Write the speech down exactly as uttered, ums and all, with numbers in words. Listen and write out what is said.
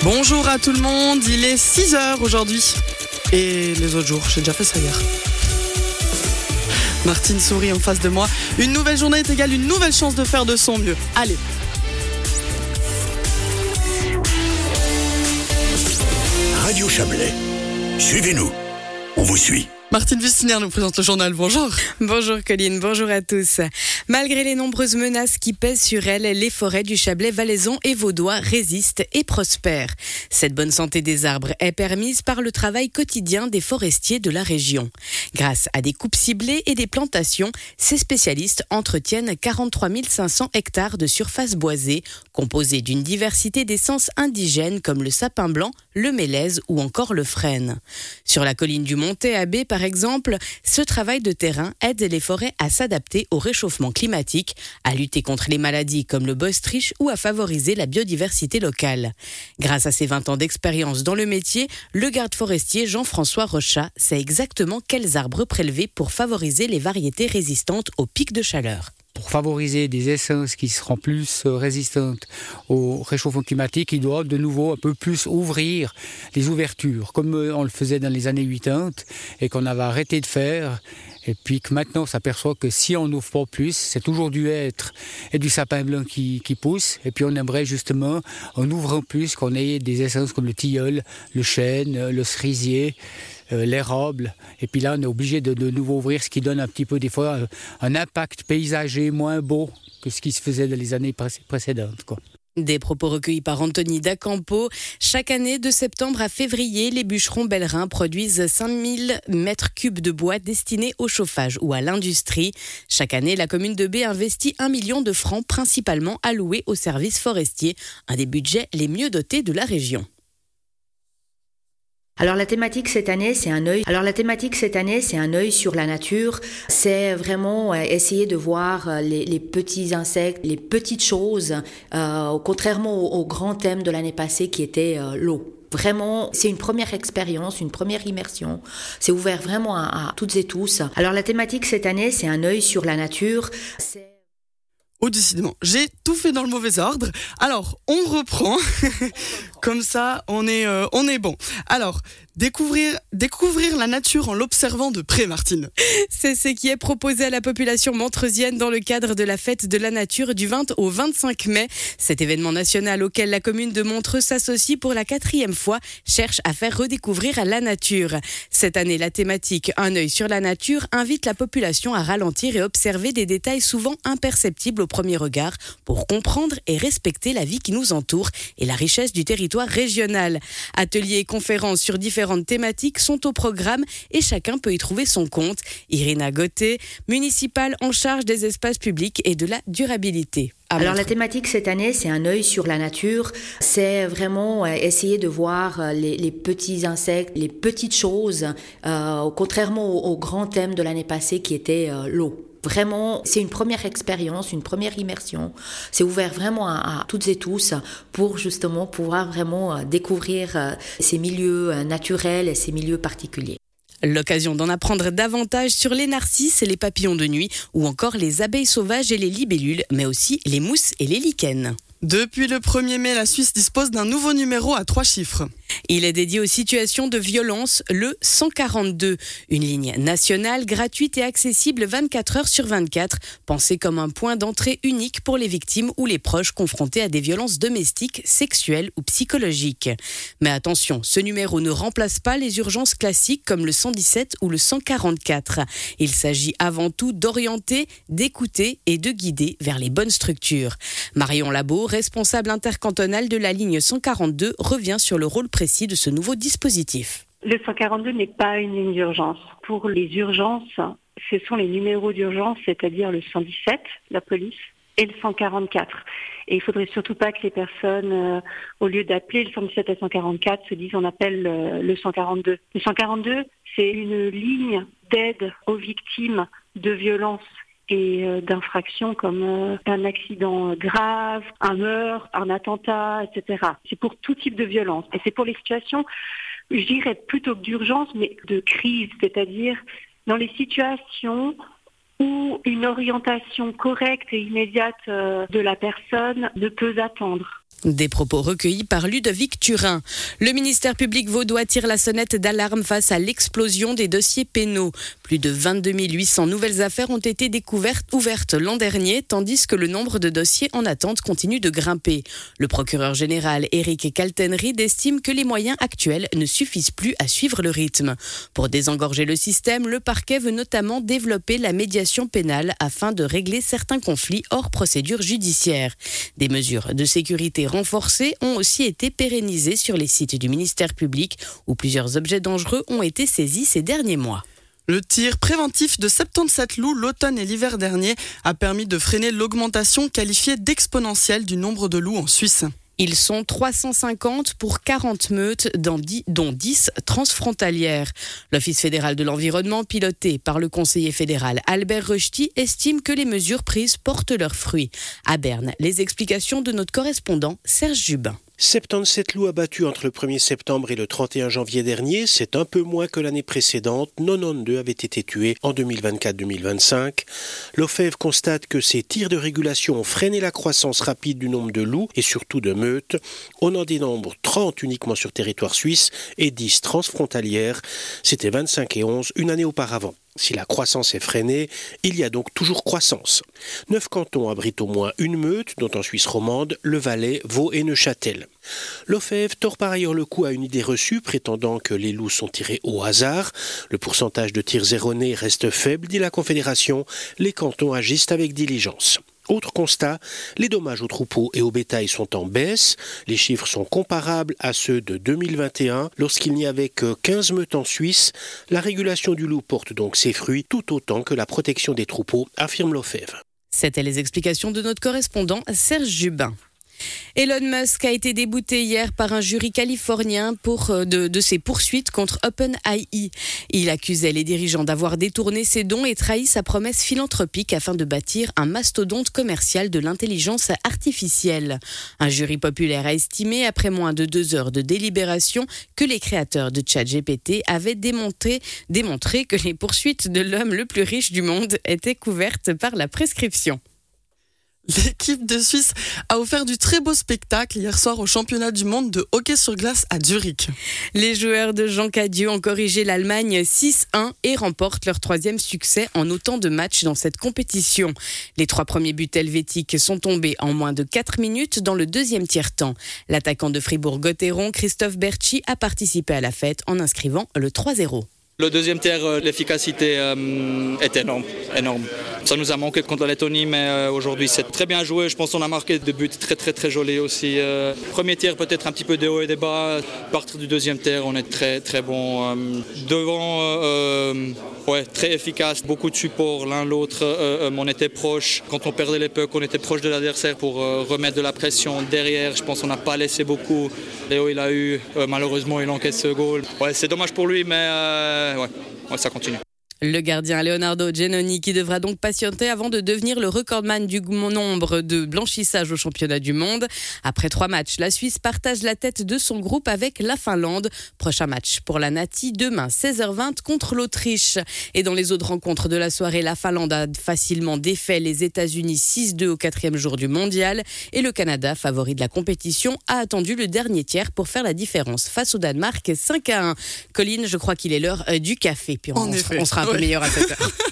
Bonjour à tout le monde, il est six heures aujourd'hui. Et les autres jours, j'ai déjà fait ça hier. Martine sourit en face de moi. Une nouvelle journée est égale une nouvelle chance de faire de son mieux. Allez. Radio Chablais. Suivez-nous. On vous suit. Martine Vistinière nous présente le journal. Bonjour. Bonjour Colline, bonjour à tous. Malgré les nombreuses menaces qui pèsent sur elles, les forêts du Chablais valaisan et vaudois résistent et prospèrent. Cette bonne santé des arbres est permise par le travail quotidien des forestiers de la région. Grâce à des coupes ciblées et des plantations, ces spécialistes entretiennent quarante-trois mille cinq cents hectares de surface boisée, composée d'une diversité d'essences indigènes comme le sapin blanc, le mélèze ou encore le frêne. Sur la colline du Montet-Abbé, par exemple, ce travail de terrain aide les forêts à s'adapter au réchauffement climatique, à lutter contre les maladies comme le bostryche ou à favoriser la biodiversité locale. Grâce à ses vingt ans d'expérience dans le métier, le garde forestier Jean-François Rochat sait exactement quels arbres prélever pour favoriser les variétés résistantes aux pics de chaleur. Pour favoriser des essences qui seront plus résistantes au réchauffement climatique, il doit de nouveau un peu plus ouvrir les ouvertures, comme on le faisait dans les années quatre-vingt et qu'on avait arrêté de faire. Et puis que maintenant on s'aperçoit que si on n'ouvre pas plus, c'est toujours du hêtre et du sapin blanc qui, qui pousse. Et puis on aimerait justement, en ouvrant plus, qu'on ait des essences comme le tilleul, le chêne, le cerisier, euh, l'érable. Et puis là on est obligé de, de nouveau ouvrir, ce qui donne un petit peu des fois un impact paysager moins beau que ce qui se faisait dans les années précédentes, quoi. Des propos recueillis par Anthony Dacampo. Chaque année, de septembre à février, les bûcherons bellerins produisent cinq mille mètres cubes de bois destinés au chauffage ou à l'industrie. Chaque année, la commune de B investit un million de francs principalement alloués aux services forestiers, un des budgets les mieux dotés de la région. Alors la thématique cette année, c'est un œil. Alors la thématique cette année, c'est un œil sur la nature. C'est vraiment euh, essayer de voir euh, les, les petits insectes, les petites choses, euh, contrairement au, au grand thème de l'année passée qui était euh, l'eau. Vraiment, c'est une première expérience, une première immersion. C'est ouvert vraiment à, à toutes et tous. Alors la thématique cette année, c'est un œil sur la nature. C'est... Oh, décidément, j'ai tout fait dans le mauvais ordre. Alors, on reprend. Comme ça, on est, euh, on est bon. Alors, découvrir, découvrir la nature en l'observant de près, Martine. C'est ce qui est proposé à la population montreusienne dans le cadre de la fête de la nature du vingt au vingt-cinq mai. Cet événement national auquel la commune de Montreux s'associe pour la quatrième fois cherche à faire redécouvrir la nature. Cette année, la thématique « Un œil sur la nature » invite la population à ralentir et observer des détails souvent imperceptibles au premier regard pour comprendre et respecter la vie qui nous entoure et la richesse du territoire régional. Ateliers et conférences sur différentes thématiques sont au programme et chacun peut y trouver son compte. Irina Gauthier, municipale en charge des espaces publics et de la durabilité. Alors la thématique cette année, c'est un œil sur la nature. C'est vraiment euh, essayer de voir euh, les, les petits insectes, les petites choses, euh, contrairement au, au grand thème de l'année passée qui était euh, l'eau. Vraiment, c'est une première expérience, une première immersion. C'est ouvert vraiment à, à toutes et tous pour justement pouvoir vraiment découvrir euh, ces milieux euh, naturels et ces milieux particuliers. L'occasion d'en apprendre davantage sur les narcisses et les papillons de nuit ou encore les abeilles sauvages et les libellules, mais aussi les mousses et les lichens. Depuis le premier mai, la Suisse dispose d'un nouveau numéro à trois chiffres. Il est dédié aux situations de violence, le cent quarante-deux, une ligne nationale gratuite et accessible vingt-quatre heures sur vingt-quatre, pensée comme un point d'entrée unique pour les victimes ou les proches confrontés à des violences domestiques, sexuelles ou psychologiques. Mais attention, ce numéro ne remplace pas les urgences classiques comme le cent dix-sept ou le cent quarante-quatre. Il s'agit avant tout d'orienter, d'écouter et de guider vers les bonnes structures. Marion Labo, responsable intercantonale de la ligne cent quarante-deux, revient sur le rôle précis de ce nouveau dispositif. Le cent quarante-deux n'est pas une ligne d'urgence. Pour les urgences, ce sont les numéros d'urgence, c'est-à-dire le cent dix-sept, la police, et le cent quarante-quatre. Et il ne faudrait surtout pas que les personnes, euh, au lieu d'appeler le cent dix-sept et le cent quarante-quatre, se disent on appelle euh, le cent quarante-deux. Le cent quarante-deux, c'est une ligne d'aide aux victimes de violences et euh, d'infractions comme euh, un accident grave, un meurtre, un attentat, et cetera. C'est pour tout type de violence. Et c'est pour les situations, je dirais plutôt que d'urgence, mais de crise, c'est-à-dire dans les situations où une orientation correcte et immédiate euh, de la personne ne peut attendre. Des propos recueillis par Ludovic Turin. Le ministère public vaudois tire la sonnette d'alarme face à l'explosion des dossiers pénaux. Plus de vingt-deux mille huit cents nouvelles affaires ont été découvertes, ouvertes l'an dernier, tandis que le nombre de dossiers en attente continue de grimper. Le procureur général Éric Kaltenried estime que les moyens actuels ne suffisent plus à suivre le rythme. Pour désengorger le système, le parquet veut notamment développer la médiation pénale afin de régler certains conflits hors procédure judiciaire. Des mesures de sécurité renforcées ont aussi été pérennisées sur les sites du ministère public où plusieurs objets dangereux ont été saisis ces derniers mois. Le tir préventif de soixante-dix-sept loups l'automne et l'hiver dernier a permis de freiner l'augmentation qualifiée d'exponentielle du nombre de loups en Suisse. Ils sont trois cent cinquante pour quarante meutes, dont dix transfrontalières. L'Office fédéral de l'environnement, piloté par le conseiller fédéral Albert Rösti, estime que les mesures prises portent leurs fruits. À Berne, les explications de notre correspondant Serge Jubin. soixante-dix-sept loups abattus entre le premier septembre et le trente et un janvier dernier, c'est un peu moins que l'année précédente. quatre-vingt-douze avaient été tués en deux mille vingt-quatre deux mille vingt-cinq. L'O F E V constate que ces tirs de régulation ont freiné la croissance rapide du nombre de loups et surtout de meutes. On en dénombre trente uniquement sur territoire suisse et dix transfrontalières. C'était vingt-cinq et onze une année auparavant. Si la croissance est freinée, il y a donc toujours croissance. Neuf cantons abritent au moins une meute, dont en Suisse romande, le Valais, Vaud et Neuchâtel. L'O F E V tord par ailleurs le coup à une idée reçue, prétendant que les loups sont tirés au hasard. Le pourcentage de tirs erronés reste faible, dit la Confédération. Les cantons agissent avec diligence. Autre constat, les dommages aux troupeaux et au bétail sont en baisse. Les chiffres sont comparables à ceux de deux mille vingt et un, lorsqu'il n'y avait que quinze meutes en Suisse. La régulation du loup porte donc ses fruits, tout autant que la protection des troupeaux, affirme l'O F E V. C'était les explications de notre correspondant Serge Jubin. Elon Musk a été débouté hier par un jury californien pour, de, de ses poursuites contre OpenAI. Il accusait les dirigeants d'avoir détourné ses dons et trahi sa promesse philanthropique afin de bâtir un mastodonte commercial de l'intelligence artificielle. Un jury populaire a estimé, après moins de deux heures de délibération, que les créateurs de ChatGPT avaient démonté, démontré que les poursuites de l'homme le plus riche du monde étaient couvertes par la prescription. L'équipe de Suisse a offert du très beau spectacle hier soir au championnat du monde de hockey sur glace à Zurich. Les joueurs de Jean Cadieux ont corrigé l'Allemagne six un et remportent leur troisième succès en autant de matchs dans cette compétition. Les trois premiers buts helvétiques sont tombés en moins de quatre minutes dans le deuxième tiers-temps. L'attaquant de Fribourg-Gotteron, Christophe Berchi, a participé à la fête en inscrivant le trois zéro. Le deuxième tiers, l'efficacité euh, est énorme, énorme. Ça nous a manqué contre la Lettonie, mais euh, aujourd'hui c'est très bien joué. Je pense qu'on a marqué des buts très très très jolis aussi. Euh, premier tiers peut-être un petit peu de haut et de bas. À partir du deuxième tiers, on est très très bon. Euh, devant, euh, ouais, très efficace, beaucoup de support l'un l'autre. Euh, on était proche. Quand on perdait les pucks, on était proche de l'adversaire pour euh, remettre de la pression derrière. Je pense qu'on n'a pas laissé beaucoup. Léo il a eu, euh, malheureusement il encaisse ce goal. Ouais, c'est dommage pour lui, mais euh, Ouais, ouais, ça continue. Le gardien Leonardo Giannoni qui devra donc patienter avant de devenir le recordman du nombre de blanchissages au championnat du monde. Après trois matchs, la Suisse partage la tête de son groupe avec la Finlande. Prochain match pour la Nati demain seize heures vingt contre l'Autriche. Et dans les autres rencontres de la soirée, la Finlande a facilement défait les États-Unis six deux au quatrième jour du mondial. Et le Canada, favori de la compétition, a attendu le dernier tiers pour faire la différence face au Danemark cinq à un. Colline, je crois qu'il est l'heure du café. Puis on, en on, effet. on sera un peu ouais. meilleur à cette heure.